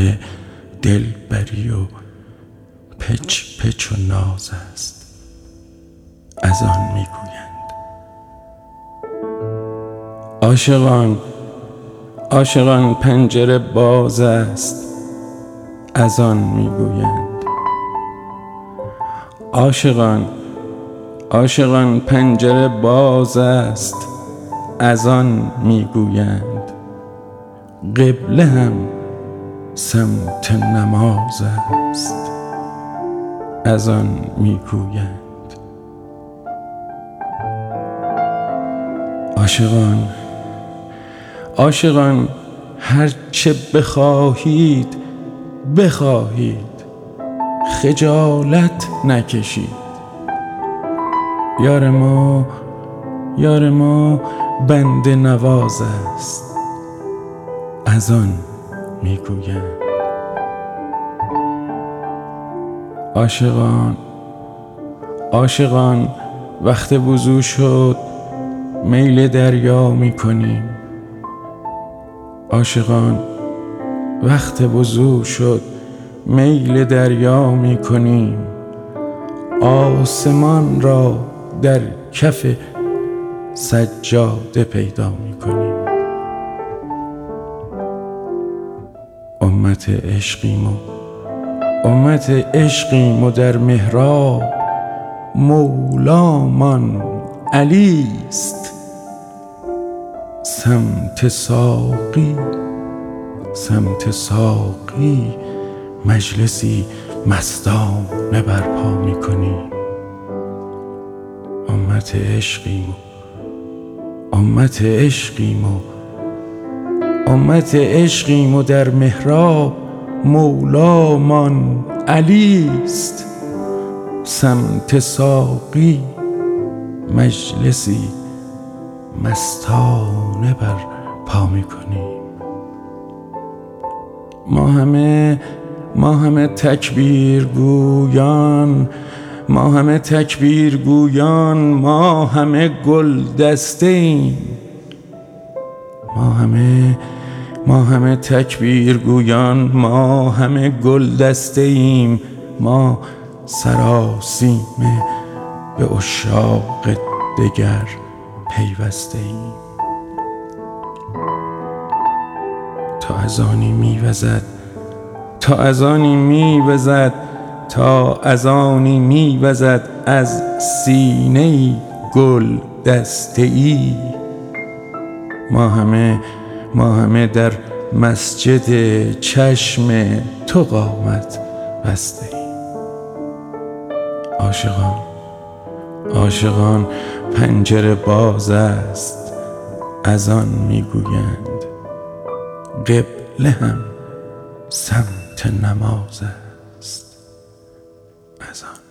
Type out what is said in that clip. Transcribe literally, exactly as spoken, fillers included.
موقع دلبری و پچ پچ و ناز است، از آن میگویند. عاشقان عاشقان پنجره باز است، از آن میگویند. عاشقان عاشقان پنجره باز است، از آن میگویند. قبله هم سمت نماز است، از آن میگویند. عاشقان عاشقان هر چه بخواهید بخواهید، خجالت نکشید. یار ما یار ما بنده نواز است، از آن میگویند. عاشقان عاشقان وقت وضو شد میل دریا میکنیم. عاشقان وقت وضو شد میل دریا میکنیم. آسمان را در کف سجاده پیدا میکنیم. امت عشقیم و امت عشقیم و در محراب مولامان علی است. سمت ساقی سمت ساقی مجلسی مستانه برپا میکنیم. امت عشقیم و امت عشقیم و امت عشقیم و در محراب مولامان علی است. سمت ساقی مجلسی مستانه برپا میکنیم. ما همه ما همه تکبیر گویان، ما همه تکبیر گویان، ما همه گل دسته ایم. ما همه ما همه تکبیر گویان، ما همه گل دسته ایم. ما سراسیم به عشاق دگر پیوسته ایم. تا اذانی میوزد تا اذانی میوزد تا اذانی میوزد از سینه گل دسته ای. ما همه ما همه در مسجد چشم تو قامت بسته ایم. عاشقان عاشقان پنجره باز است، از آن میگویند. قبله هم سمت نماز است، از آن